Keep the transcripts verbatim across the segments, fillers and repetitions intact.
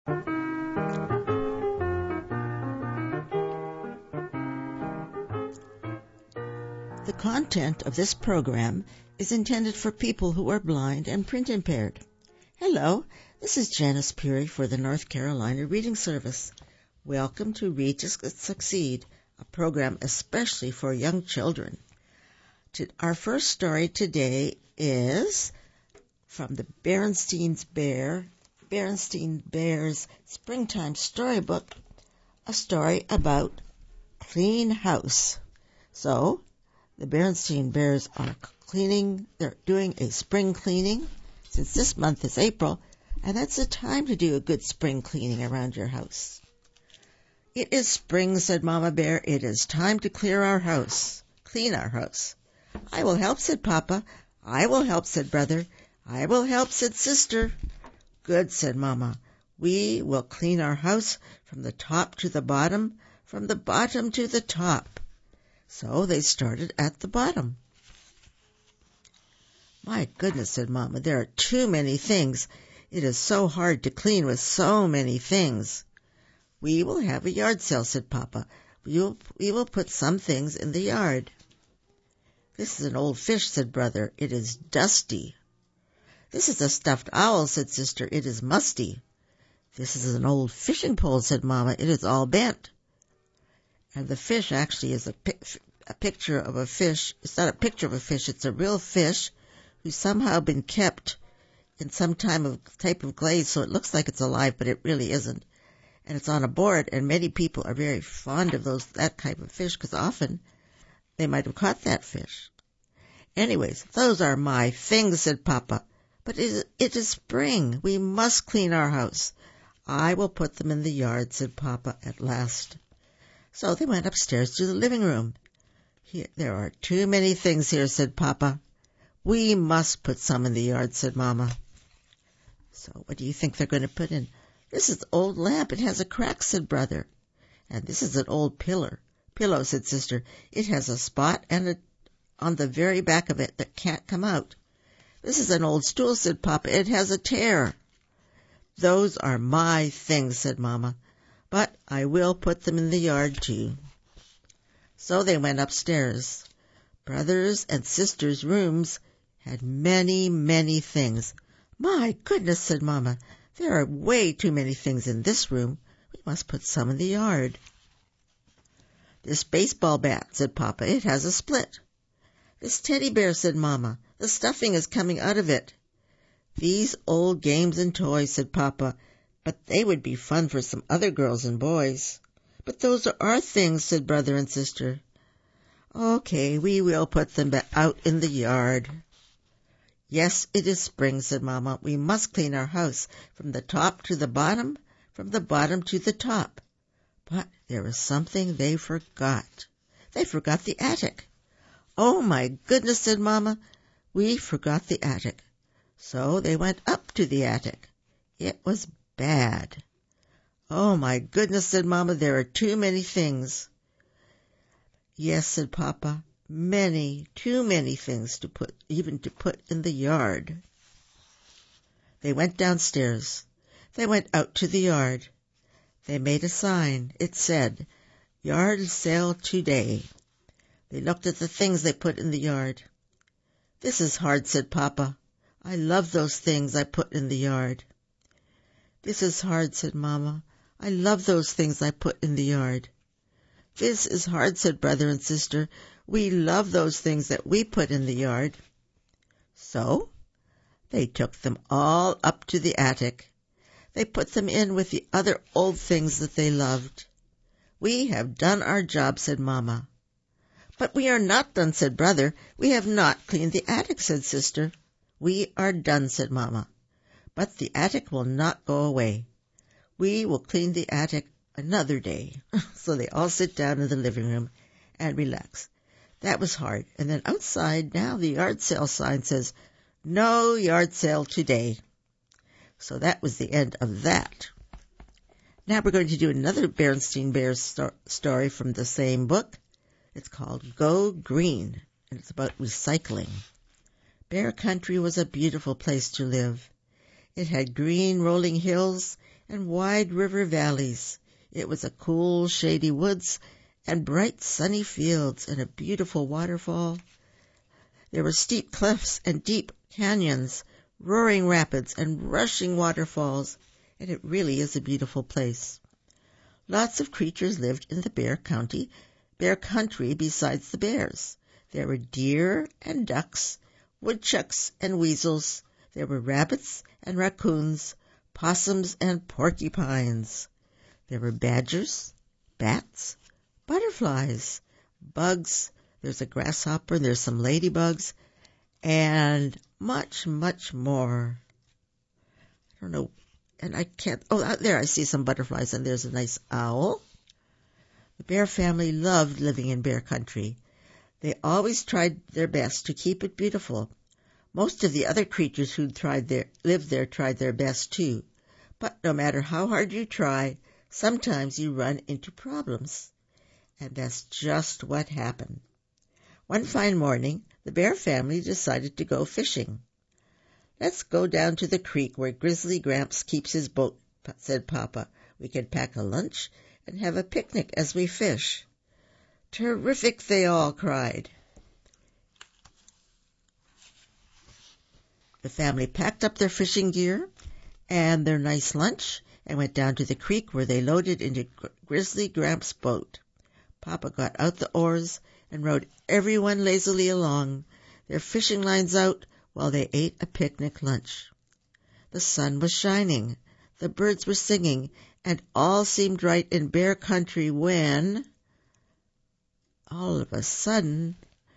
The content of this program is intended for people who are blind and print impaired. Hello, this is Janice Peary for the North Carolina Reading Service. Welcome to Read to Succeed, a program especially for young children. Our first story today is from the Berenstein's Bear, Berenstein Bears Springtime Storybook, a story about clean house. So, the Berenstein Bears are cleaning, they're doing a spring cleaning, since this month is April, and that's the time to do a good spring cleaning around your house. It is spring, said Mama Bear. It is time to clear our house, clean our house. I will help, said Papa. I will help, said Brother. I will help, said Sister. Good, said Mama. We will clean our house from the top to the bottom, from the bottom to the top. So they started at the bottom. My goodness, said Mama, there are too many things. It is so hard to clean with so many things. We will have a yard sale, said Papa. We will, we will put some things in the yard. This is an old fish, said Brother. It is dusty. This is a stuffed owl, said Sister. It is musty. This is an old fishing pole, said Mama. It is all bent. And the fish actually is a, pic- a picture of a fish. It's not a picture of a fish. It's a real fish who's somehow been kept in some time of, type of glaze, so it looks like it's alive, but it really isn't. And it's on a board, and many people are very fond of those that type of fish because often they might have caught that fish. Anyways, those are my things, said Papa. But it is, it is spring. We must clean our house. I will put them in the yard, said Papa at last. So they went upstairs to the living room. Here, there are too many things here, said Papa. We must put some in the yard, said Mama. So what do you think they're going to put in? This is an old lamp. It has a crack, said Brother. And this is an old pillar. Pillow, said Sister. It has a spot and a, on the very back of it that can't come out. This is an old stool, said Papa. It has a tear. Those are my things, said Mama. But I will put them in the yard, too. So they went upstairs. Brother's and Sister's rooms had many, many things. My goodness, said Mama, there are way too many things in this room. We must put some in the yard. This baseball bat, said Papa, it has a split. This teddy bear, said Mama, the stuffing is coming out of it. These old games and toys, said Papa, but they would be fun for some other girls and boys. But those are our things, said Brother and Sister. Okay, we will put them out in the yard. Yes, it is spring, said Mama. We must clean our house from the top to the bottom, from the bottom to the top. But there was something they forgot. They forgot the attic. Oh, my goodness, said Mama. We forgot the attic. So they went up to the attic. It was bad. Oh, my goodness, said Mama, there are too many things. Yes, said Papa, many, too many things to put, even to put in the yard. They went downstairs. They went out to the yard. They made a sign. It said, Yard sale today. They looked at the things they put in the yard. This is hard, said Papa. I love those things I put in the yard. This is hard, said Mama. I love those things I put in the yard. This is hard, said Brother and Sister. We love those things that we put in the yard. So they took them all up to the attic. They put them in with the other old things that they loved. We have done our job, said Mama. But we are not done, said Brother. We have not cleaned the attic, said Sister. We are done, said Mama. But the attic will not go away. We will clean the attic another day. So they all sit down in the living room and relax. That was hard. And then outside now the yard sale sign says, no yard sale today. So that was the end of that. Now we're going to do another Berenstein Bears sto- story from the same book. It's called Go Green, and it's about recycling. Bear Country was a beautiful place to live. It had green rolling hills and wide river valleys. It was a cool, shady woods and bright, sunny fields and a beautiful waterfall. There were steep cliffs and deep canyons, roaring rapids and rushing waterfalls, and it really is a beautiful place. Lots of creatures lived in the Bear County, Bear Country besides the bears. There were deer and ducks, woodchucks and weasels. There were rabbits and raccoons, possums and porcupines. There were badgers, bats, butterflies, bugs. There's a grasshopper, and there's some ladybugs, and much, much more. I don't know, and I can't, oh, out there I see some butterflies, and there's a nice owl. The bear family loved living in Bear Country. They always tried their best to keep it beautiful. Most of the other creatures who tried there, lived there tried their best too. But no matter how hard you try, sometimes you run into problems. And that's just what happened. One fine morning, the bear family decided to go fishing. "Let's go down to the creek where Grizzly Gramps keeps his boat," said Papa. "We can pack a lunch and have a picnic as we fish." "Terrific!" they all cried. The family packed up their fishing gear and their nice lunch and went down to the creek where they loaded into Grizzly Gramps' boat. Papa got out the oars and rowed everyone lazily along, their fishing lines out, while they ate a picnic lunch. The sun was shining, the birds were singing, and all seemed right in Bear Country when, all of a sudden,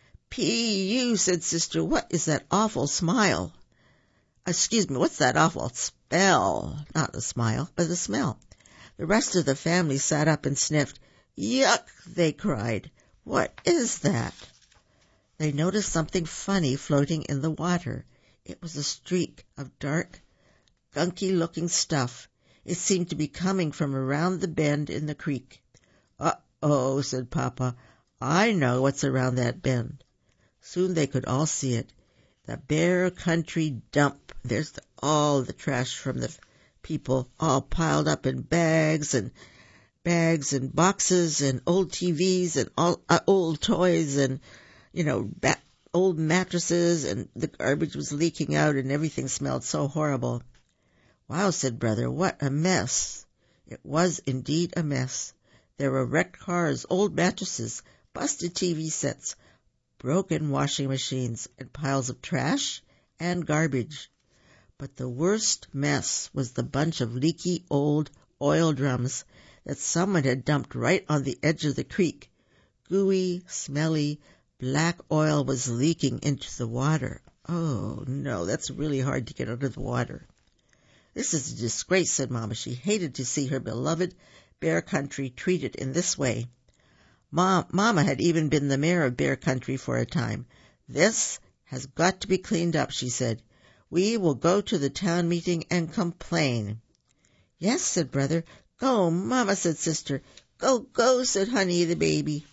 "P U," said Sister, "what is that awful smile? Excuse me, what's that awful spell?" Not a smile, but a smell. The rest of the family sat up and sniffed. "Yuck!" they cried. "What is that?" They noticed something funny floating in the water. It was a streak of dark, gunky-looking stuff. It seemed to be coming from around the bend in the creek. "Uh-oh," said Papa. "I know what's around that bend." Soon they could all see it. The Bear Country dump. There's the, all the trash from the people, all piled up in bags and bags and boxes and old T Vs and all uh, old toys and, you know, ba- old mattresses, and the garbage was leaking out and everything smelled so horrible. "Wow," said Brother, "what a mess." It was indeed a mess. There were wrecked cars, old mattresses, busted T V sets, broken washing machines, and piles of trash and garbage. But the worst mess was the bunch of leaky old oil drums that someone had dumped right on the edge of the creek. Gooey, smelly, black oil was leaking into the water. Oh, no, that's really hard to get out of the water. "This is a disgrace," said Mama. She hated to see her beloved Bear Country treated in this way. Mom, Mama had even been the mayor of Bear Country for a time. "This has got to be cleaned up," she said. "We will go to the town meeting and complain." "Yes," said Brother. "Go, Mama," said Sister. "Go, go," said Honey the baby.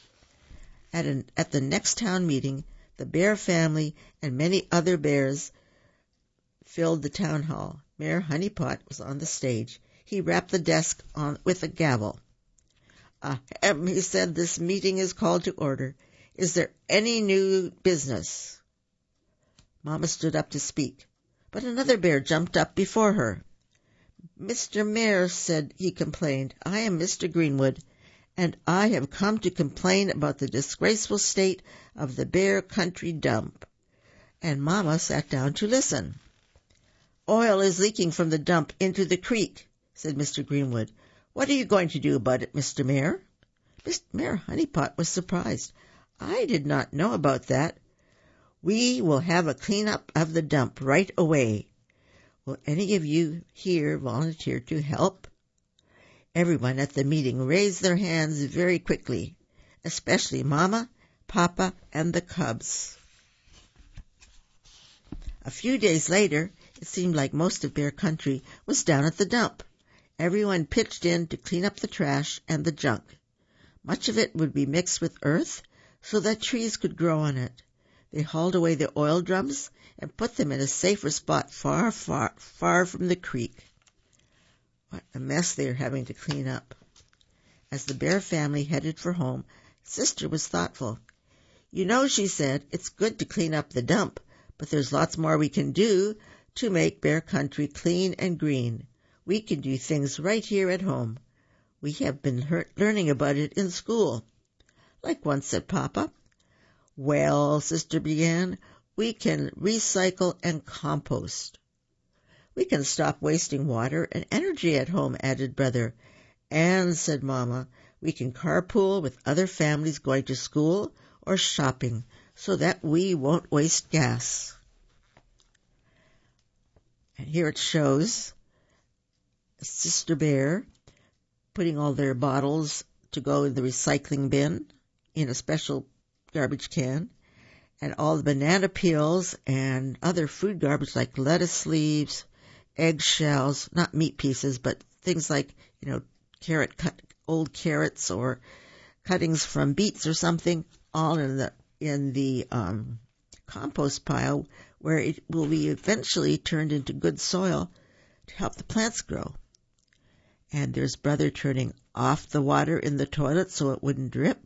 At, an, at the next town meeting, the bear family and many other bears filled the town hall. Mayor Honeypot was on the stage. He rapped the desk on with a gavel. Ahem, he said, "this meeting is called to order. Is there any new business?" Mama stood up to speak, but another bear jumped up before her. "Mister Mayor," said he, complained, "I am Mister Greenwood, and I have come to complain about the disgraceful state of the Bear Country dump." And Mama sat down to listen. "Oil is leaking from the dump into the creek," said Mister Greenwood. "What are you going to do about it, Mister Mayor?" Mister Mayor Honeypot was surprised. "I did not know about that." "We will have a clean-up of the dump right away. Will any of you here volunteer to help?" Everyone at the meeting raised their hands very quickly, especially Mama, Papa, and the cubs. A few days later, it seemed like most of Bear Country was down at the dump. Everyone pitched in to clean up the trash and the junk. Much of it would be mixed with earth so that trees could grow on it. They hauled away the oil drums and put them in a safer spot far, far, far from the creek. What a mess they are having to clean up. As the bear family headed for home, Sister was thoughtful. You know, she said, it's good to clean up the dump, but there's lots more we can do to make Bear Country clean and green. We can do things right here at home. We have been learning about it in school. Like what, said Papa. Well, Sister began, we can recycle and compost. We can stop wasting water and energy at home, added Brother. And, said Mama, we can carpool with other families going to school or shopping so that we won't waste gas. And here it shows Sister Bear putting all their bottles to go in the recycling bin in a special garbage can, and all the banana peels and other food garbage like lettuce leaves, eggshells, not meat pieces, but things like, you know, carrot cut, old carrots or cuttings from beets or something, all in the in the um, compost pile, where it will be eventually turned into good soil to help the plants grow. And there's Brother turning off the water in the toilet so it wouldn't drip,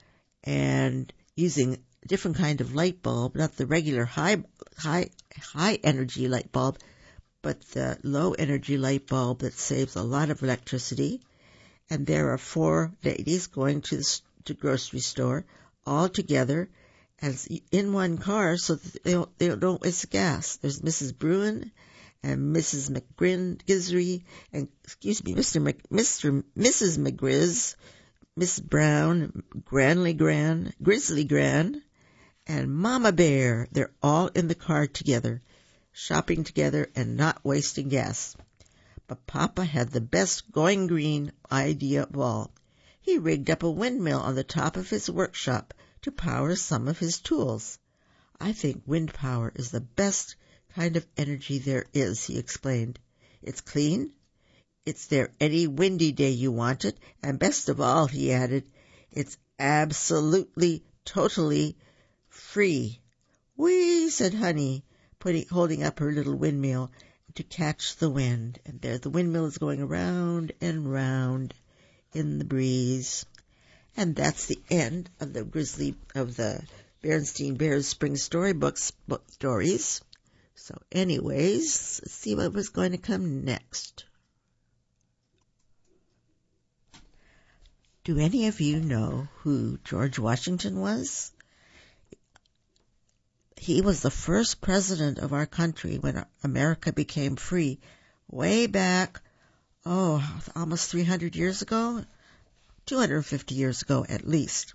and using a different kind of light bulb, not the regular high high high energy light bulb, but the low energy light bulb that saves a lot of electricity. And there are four ladies going to the to grocery store all together as in one car so that they don't, they don't waste gas. There's Missus Bruin and Missus McGrin Gizry, and excuse me, Mister Mc, Mister Missus McGriz, Miss Brown, Granley Gran, Grizzly Gran, and Mama Bear. They're all in the car together, shopping together and not wasting gas. But Papa had the best going green idea of all. He rigged up a windmill on the top of his workshop to power some of his tools. I think wind power is the best kind of energy there is, he explained. It's clean. It's there any windy day you want it. And best of all, he added, it's absolutely, totally free. Whee, said Honey, putting, holding up her little windmill to catch the wind. And there the windmill is going around and round in the breeze. And that's the end of the Grizzly, of the Berenstain Bears Spring Storybooks book stories. So anyways, let's see what was going to come next. Do any of you know who George Washington was? He was the first president of our country when America became free, way back, oh, almost three hundred years ago, two hundred fifty years ago at least.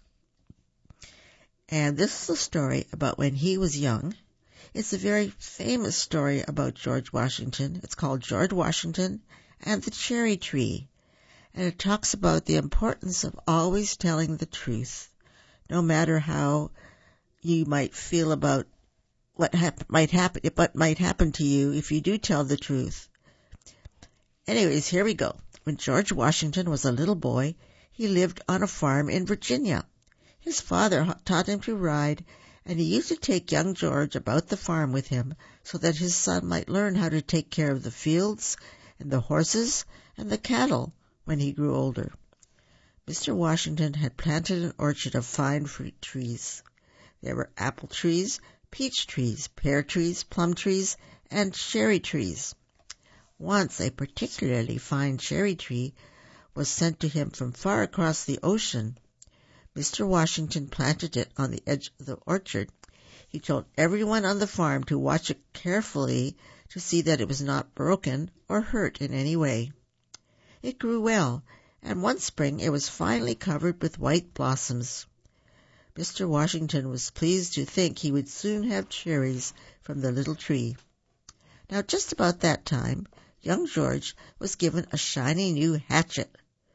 And this is a story about when he was young. It's a very famous story about George Washington. It's called George Washington and the Cherry Tree. And it talks about the importance of always telling the truth, no matter how you might feel about what hap- might happen, what might happen to you if you do tell the truth. Anyways, here we go. When George Washington was a little boy, he lived on a farm in Virginia. His father taught him to ride, and he used to take young George about the farm with him so that his son might learn how to take care of the fields and the horses and the cattle when he grew older. Mister Washington had planted an orchard of fine fruit trees. There were apple trees, peach trees, pear trees, plum trees, and cherry trees. Once a particularly fine cherry tree was sent to him from far across the ocean. Mister Washington planted it on the edge of the orchard. He told everyone on the farm to watch it carefully to see that it was not broken or hurt in any way. It grew well, and one spring it was finally covered with white blossoms. Mister Washington was pleased to think he would soon have cherries from the little tree. Now, just about that time, young George was given a shiny new hatchet.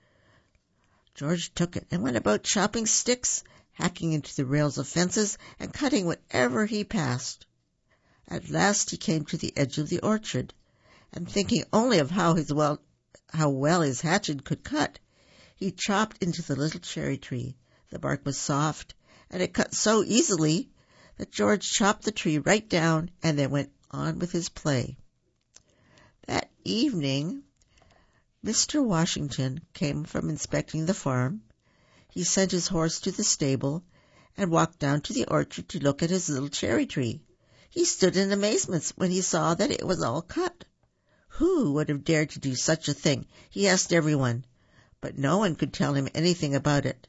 George took it and went about chopping sticks, hacking into the rails of fences, and cutting whatever he passed. At last he came to the edge of the orchard, and thinking only of how his well, how well his hatchet could cut, he chopped into the little cherry tree. The bark was soft, and it cut so easily that George chopped the tree right down and then went on with his play. That evening, Mister Washington came from inspecting the farm. He sent his horse to the stable and walked down to the orchard to look at his little cherry tree. He stood in amazement when he saw that it was all cut. Who would have dared to do such a thing? He asked everyone, but no one could tell him anything about it.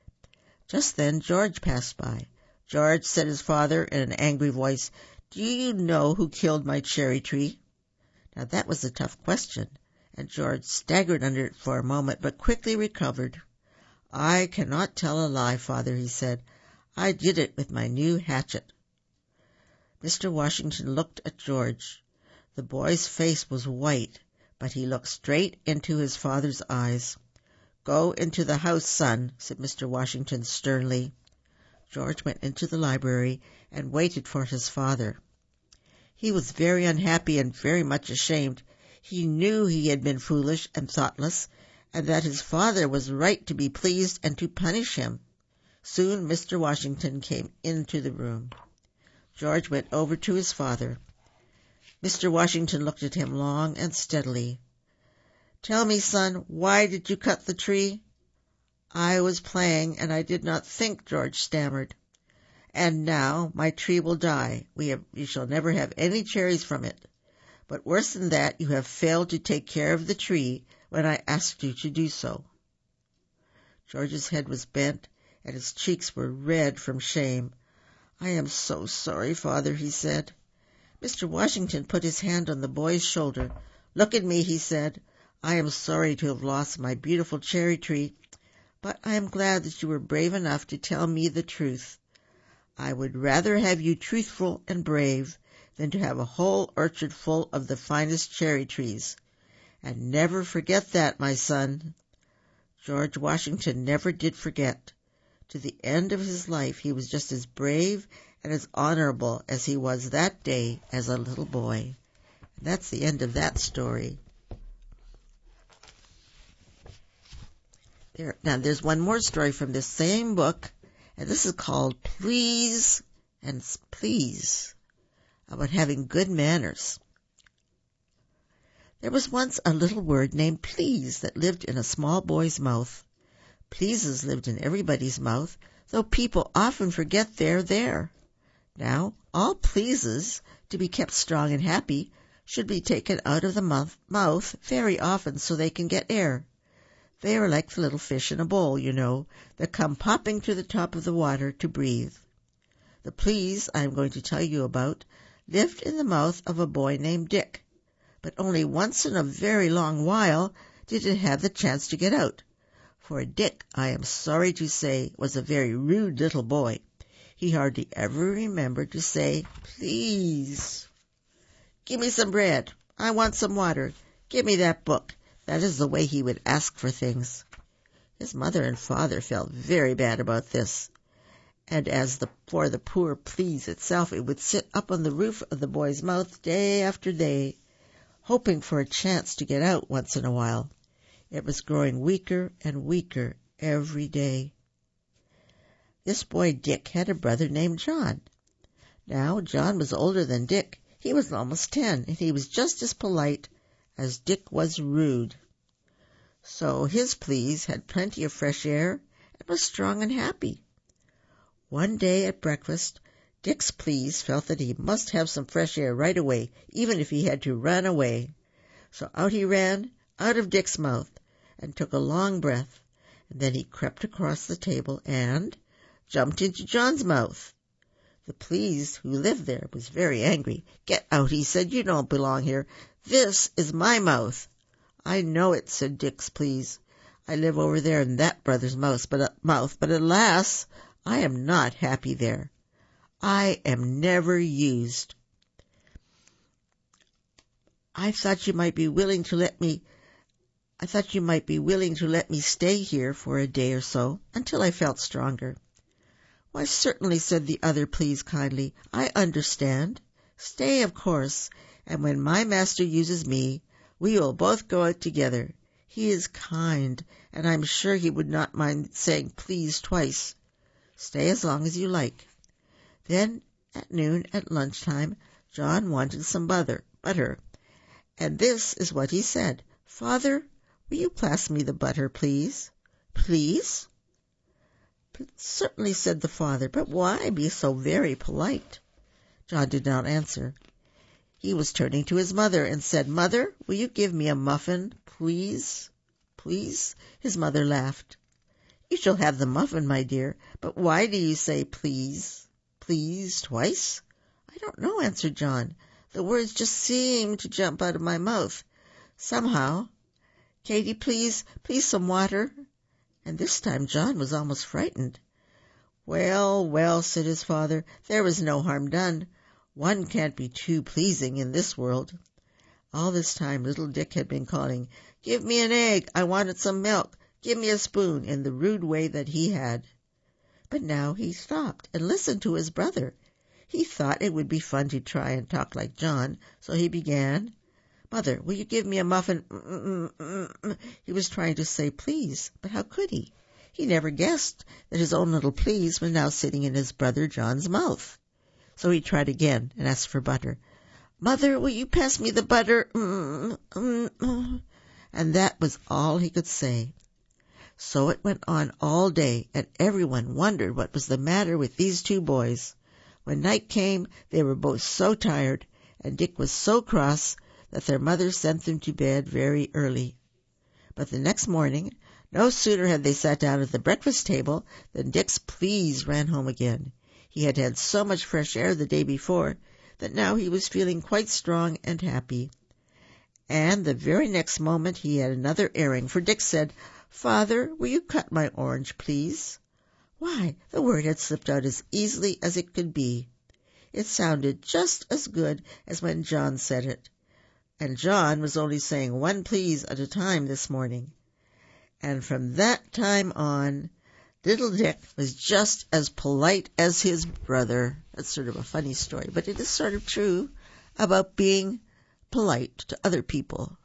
Just then George passed by. "George," said his father in an angry voice, "do you know who killed my cherry tree?" Now that was a tough question, and George staggered under it for a moment, but quickly recovered. "I cannot tell a lie, father," he said. "I did it with my new hatchet." Mister Washington looked at George. The boy's face was white, but he looked straight into his father's eyes. "Go into the house, son," said Mister Washington sternly. George went into the library and waited for his father. He was very unhappy and very much ashamed. He knew he had been foolish and thoughtless, and that his father was right to be pleased and to punish him. Soon Mister Washington came into the room. George went over to his father. Mister Washington looked at him long and steadily. "Tell me, son, why did you cut the tree?" "I was playing, and I did not think," George stammered. "And now my tree will die. We have, you shall never have any cherries from it. But worse than that, you have failed to take care of the tree when I asked you to do so." George's head was bent, and his cheeks were red from shame. "I am so sorry, father," he said. Mister Washington put his hand on the boy's shoulder. "Look at me," he said. "I am sorry to have lost my beautiful cherry tree, but I am glad that you were brave enough to tell me the truth. I would rather have you truthful and brave than to have a whole orchard full of the finest cherry trees. And never forget that, my son." George Washington never did forget. To the end of his life he was just as brave and as honorable as he was that day as a little boy. And that's the end of that story. There, now there's one more story from this same book, and this is called Please and Please, about having good manners. There was once a little word named please that lived in a small boy's mouth. Pleases lived in everybody's mouth, though people often forget they're there. Now, all pleases, to be kept strong and happy, should be taken out of the mouth, mouth very often so they can get air. They are like the little fish in a bowl, you know, that come popping to the top of the water to breathe. The please I am going to tell you about lived in the mouth of a boy named Dick, but only once in a very long while did it have the chance to get out. For Dick, I am sorry to say, was a very rude little boy. He hardly ever remembered to say, "Please." "Give me some bread. I want some water. Give me that book." That is the way he would ask for things. His mother and father felt very bad about this. And as the, for the poor please itself, it would sit up on the roof of the boy's mouth day after day, hoping for a chance to get out once in a while. It was growing weaker and weaker every day. This boy Dick had a brother named John. Now, John was older than Dick. He was almost ten, and he was just as polite as Dick was rude. So his please had plenty of fresh air and was strong and happy. One day at breakfast, Dick's please felt that he must have some fresh air right away, even if he had to run away. So out he ran, out of Dick's mouth, and took a long breath, and then he crept across the table and jumped into John's mouth. The please who lived there was very angry. "Get out," he said. "You don't belong here. This is my mouth." "I know it," said Dick's please. "I live over there in that brother's mouth, but, uh, mouth, but alas, I am not happy there. I am never used. I thought you might be willing to let me, I thought you might be willing to let me stay here for a day or so until I felt stronger." "Why, certainly," said the other please kindly. "I understand. Stay, of course, and when my master uses me, we will both go out together. He is kind, and I'm sure he would not mind saying please twice. Stay as long as you like." Then, at noon, at lunchtime, John wanted some butter, butter, and this is what he said. "Father, will you pass me the butter, please? Please? Certainly, said the father, but why be so very polite? John did not answer. He was turning to his mother and said, Mother, will you give me a muffin, please? Please? His mother laughed. You shall have the muffin, my dear, but why do you say please? Please twice? I don't know, answered John. The words just seemed to jump out of my mouth. Somehow. Katie, please, please some water. And this time John was almost frightened. Well, well, said his father, there was no harm done. One can't be too pleasing in this world. All this time little Dick had been calling, Give me an egg, I wanted some milk, give me a spoon, in the rude way that he had. But now he stopped and listened to his brother. He thought it would be fun to try and talk like John, so he began, Mother, will you give me a muffin? Mm-mm-mm-mm. He was trying to say please, but how could he? He never guessed that his own little please was now sitting in his brother John's mouth. So he tried again and asked for butter. Mother, will you pass me the butter? Mm-mm-mm. And that was all he could say. So it went on all day, and everyone wondered what was the matter with these two boys. When night came, they were both so tired, and Dick was so cross that their mother sent them to bed very early. But the next morning, no sooner had they sat down at the breakfast table than Dick's pleas ran home again. He had had so much fresh air the day before that now he was feeling quite strong and happy. And the very next moment he had another errand, for Dick said, Father, will you cut my orange, please? Why, the word had slipped out as easily as it could be. It sounded just as good as when John said it. And John was only saying one please at a time this morning. And from that time on, little Dick was just as polite as his brother. That's sort of a funny story, but it is sort of true about being polite to other people.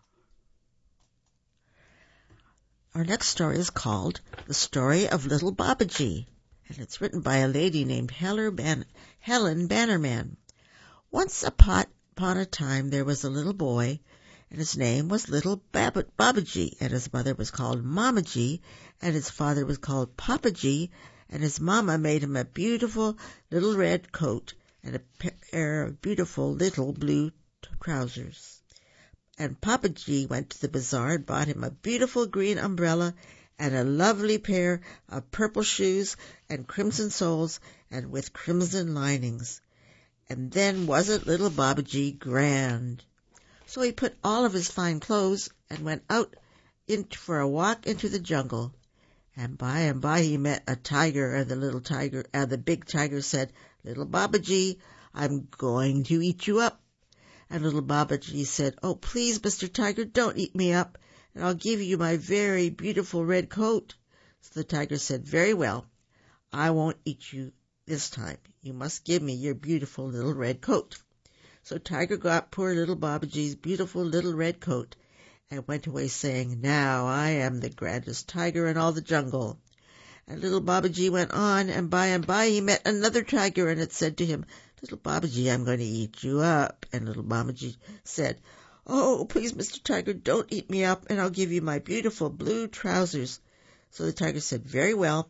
Our next story is called The Story of Little Babaji, and it's written by a lady named Helen Bannerman. Once upon a time there was a little boy, and his name was Little Bab- Babaji, and his mother was called Mamaji, and his father was called Papaji, and his mama made him a beautiful little red coat and a pair of beautiful little blue trousers. And Papaji went to the bazaar and bought him a beautiful green umbrella and a lovely pair of purple shoes and crimson soles and with crimson linings. And then wasn't little Babaji grand? So he put all of his fine clothes and went out in for a walk into the jungle. And by and by he met a tiger, and the little tiger, and the big tiger said, Little Babaji, I'm going to eat you up. And little Babaji said, Oh, please, Mister Tiger, don't eat me up, and I'll give you my very beautiful red coat. So the tiger said, Very well, I won't eat you this time. You must give me your beautiful little red coat. So Tiger got poor little Babaji's beautiful little red coat and went away saying, Now I am the grandest tiger in all the jungle. And little Babaji went on, and by and by he met another tiger, and it said to him, Little Babaji, I'm going to eat you up. And little Babaji said, Oh, please, Mister Tiger, don't eat me up, and I'll give you my beautiful blue trousers. So the tiger said, Very well,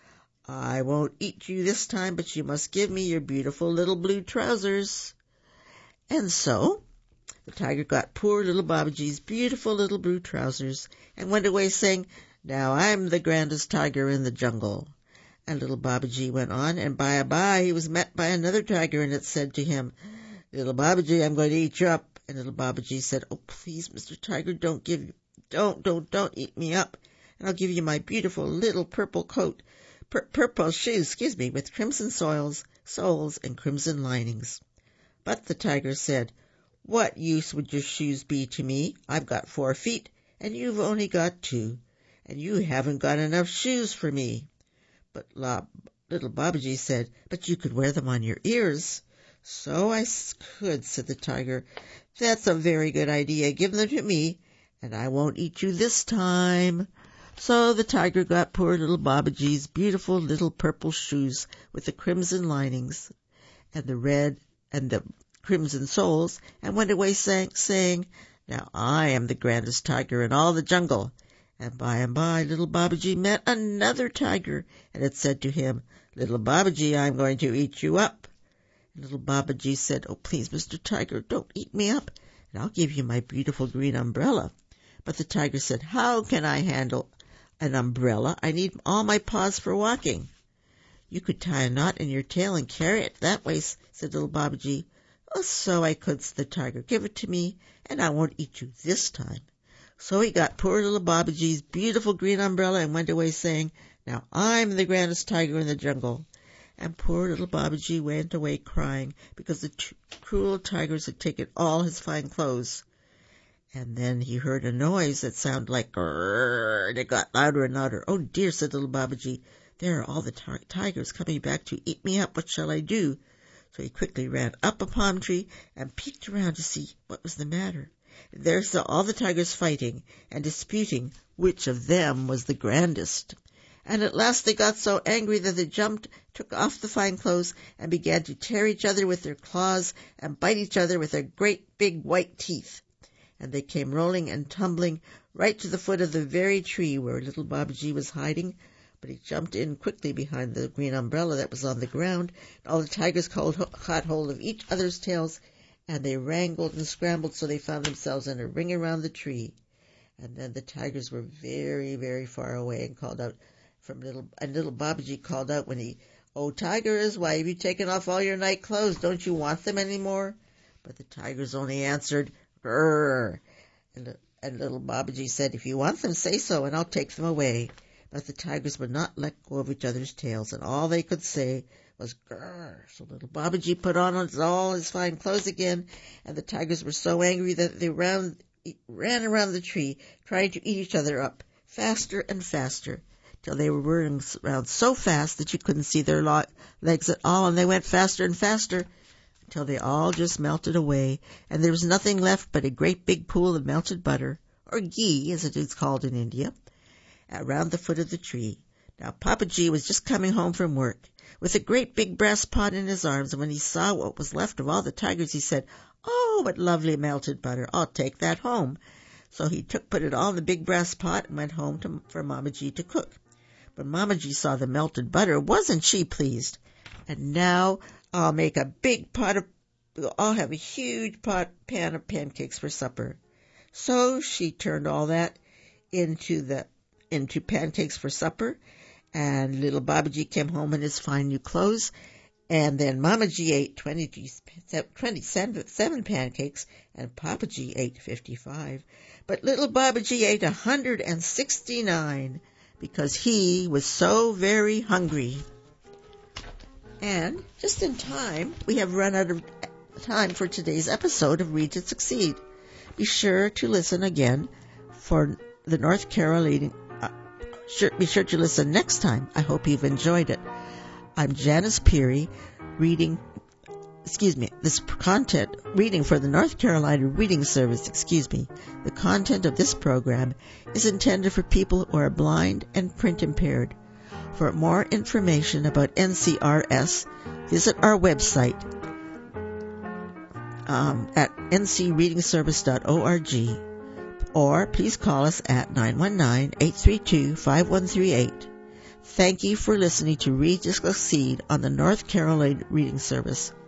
I won't eat you this time, but you must give me your beautiful little blue trousers. And so the tiger got poor little Babaji's beautiful little blue trousers and went away saying, Now I'm the grandest tiger in the jungle. And little Babaji went on, and by and by he was met by another tiger, and it said to him, Little Babaji, I'm going to eat you up. And little Babaji said, Oh, please, Mister Tiger, don't give, don't, don't, don't eat me up, and I'll give you my beautiful little purple coat, pur- purple shoes, excuse me, with crimson soles, soles and crimson linings. But the tiger said, What use would your shoes be to me? I've got four feet, and you've only got two, and you haven't got enough shoes for me. But la, little Babaji said, But you could wear them on your ears. So I could, said the tiger. That's a very good idea. Give them to me, and I won't eat you this time. So the tiger got poor little Babaji's beautiful little purple shoes with the crimson linings and the red and the crimson soles, and went away saying, saying, Now I am the grandest tiger in all the jungle, And by and by, little Babaji met another tiger, and it said to him, "Little Babaji, I'm going to eat you up." And little Babaji said, "Oh, please, Mister Tiger, don't eat me up, and I'll give you my beautiful green umbrella." But the tiger said, "How can I handle an umbrella? I need all my paws for walking." "You could tie a knot in your tail and carry it that way," said little Babaji. "Oh, so I could," said the tiger. "Give it to me, and I won't eat you this time." So he got poor little Babaji's beautiful green umbrella and went away saying, "Now I'm the grandest tiger in the jungle." And poor little Babaji went away crying because the t- cruel tigers had taken all his fine clothes. And then he heard a noise that sounded like grrrr, and it got louder and louder. "Oh dear," said little Babaji, "there are all the tar- tigers coming back to eat me up. What shall I do?" So he quickly ran up a palm tree and peeked around to see what was the matter. There saw all the tigers fighting and disputing which of them was the grandest. And at last they got so angry that they jumped, took off the fine clothes, and began to tear each other with their claws and bite each other with their great big white teeth. And they came rolling and tumbling right to the foot of the very tree where little Babaji was hiding. But he jumped in quickly behind the green umbrella that was on the ground. All the tigers caught hold of each other's tails, and they wrangled and scrambled so they found themselves in a ring around the tree. And then the tigers were very, very far away and called out from little, and little Babaji called out when he, "Oh, tigers, why have you taken off all your night clothes? Don't you want them any more?" But the tigers only answered, "Grrr." And, and little Babaji said, "If you want them, say so, and I'll take them away." But the tigers would not let go of each other's tails, and all they could say was grrr. So little Babaji put on all his fine clothes again, and the tigers were so angry that they ran, ran around the tree, trying to eat each other up, faster and faster, till they were whirring around so fast that you couldn't see their legs at all, and they went faster and faster, until they all just melted away, and there was nothing left but a great big pool of melted butter, or ghee, as it is called in India, around the foot of the tree. Now Papaji was just coming home from work, with a great big brass pot in his arms, and when he saw what was left of all the tigers, he said, "Oh, what lovely melted butter! I'll take that home." So he took put it all in the big brass pot and went home to, for Mamaji to cook. When Mamaji saw the melted butter, wasn't she pleased? "And now I'll make a big pot of, I'll have a huge pot pan of pancakes for supper." So she turned all that into the into pancakes for supper, and little Babaji came home in his fine new clothes, and then Mamaji ate twenty-seven pancakes, and Papaji ate fifty-five. But little Babaji ate one hundred sixty-nine, because he was so very hungry. And just in time, we have run out of time for today's episode of Read to Succeed. Be sure to listen again for the North Carolina. Uh, sure, be sure to listen next time. I hope you've enjoyed it. I'm Janice Peary, reading, excuse me, this content, reading for the North Carolina Reading Service, excuse me. The content of this program is intended for people who are blind and print impaired. For more information about N C R S, visit our website um, at n c reading service dot org, or please call us at nine one nine, eight three two, five one three eight. Thank you for listening to Read to Succeed on the North Carolina Reading Service.